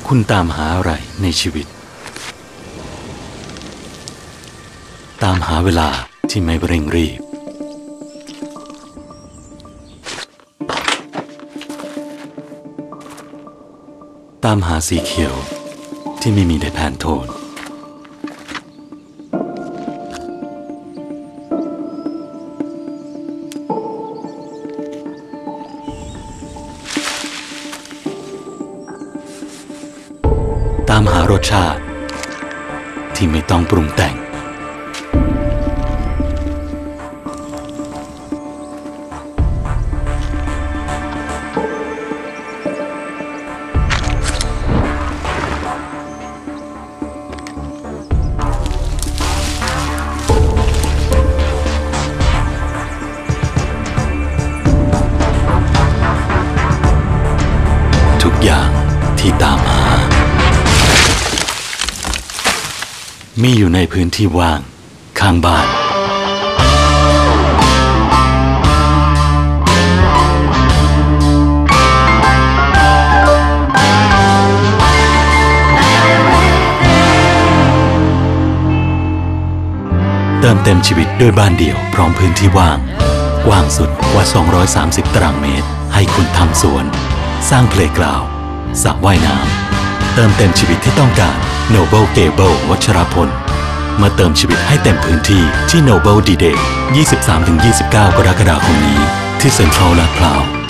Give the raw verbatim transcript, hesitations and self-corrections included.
คุณตามหาอะไรในชีวิตตามหาเวลาที่ไม่เร่งรีบตามหาสีเขียวที่ไม่มีในแผนโทนตามหารสชาติที่ไม่ต้องปรุงแต่งทุกอย่างที่ตามหามีอยู่ในพื้นที่ว่างข้างบ้านเติมเต็มชีวิตด้วยบ้านเดี่ยวพร้อมพื้นที่ว่างกว้างสุดกว่าสองร้อยสามสิบตารางเมตรให้คุณทำสวนสร้างเพลย์กราวด์สระว่ายน้ำเติมเต็มชีวิตที่ต้องการ Noble Gable วัชรพลมาเติมชีวิตให้เต็มพื้นที่ที่ Noble D-Day ยี่สิบสามถึงยี่สิบเก้ากรกฎาคมนี้ที่เซ็นทรัลลาดพร้าว